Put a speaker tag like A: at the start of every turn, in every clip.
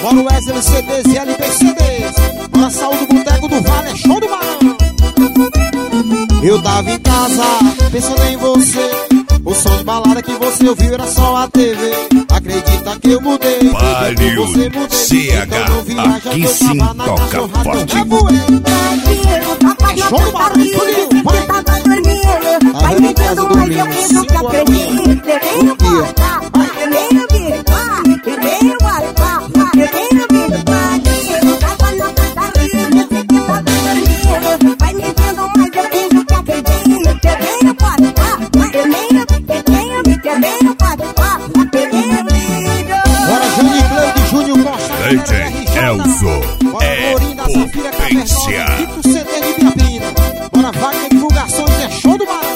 A: Bora o Wesley CDs e LB CDs. Bora saúde do Boteco do Vale, é show do Barão. Eu tava em casa, pensando em você. O som de balada que você ouviu era só a TV. Acredita que eu mudei,
B: Palio CH, aqui sim toca forte.
A: É show do Barão, Juninho, vai.
C: Vai me dando mais eu penso que acredito. Levei no quarto, levei no bico, levei no quarto, levei no bico. Tava na putaria, você que tá dormindo. Vai me dando mais eu penso que acredito. Levei no quarto, levei no quarto, levei no bico.
A: Bora Júnior Cleide, Júnior Costa,
B: DJ Elzo, é potência.
A: Quinto CD de Biapina. Bora Wagner Divulgações, é show do Barão.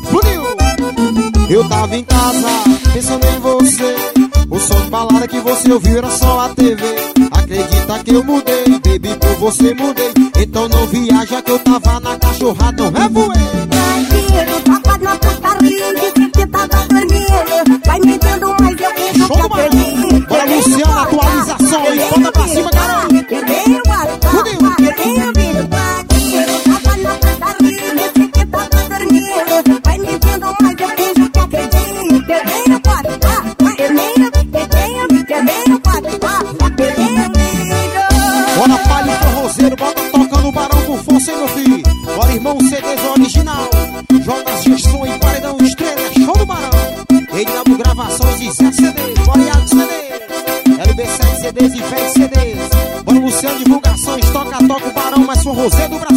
A: Eu tava em casa, pensando em você. O som de balada que você ouviu era só a TV. Acredita que eu mudei, baby, por você mudei. Então não viaja que eu tava na cachorrada, não é voei.
C: Tava na putaria, disse que tava dormindo. Vai me dando mais eu penso que acredito.
A: Bora Luciana, atualizações, bota pra cima, caramba.
C: Levei o quarto, levei no bico. Tava na putaria, disse que tava dormindo. Vai me dando mais eu penso que acredito. Levei no quarto, levei no quarto, levei no bico.
A: Bora Palio Forrozeiro, bota tocando o Barão por força, hein, meu filho. Bora irmão CDs original. JG Som e Paredão Estrela, é show do Barão. Reinaldo Gravações e Zé CDs. Bora Iago CDs, LB7 CDs e Fez CDs. Bora Luciano Divulgações, toca o Barão, mais forrozeiro do Brasil.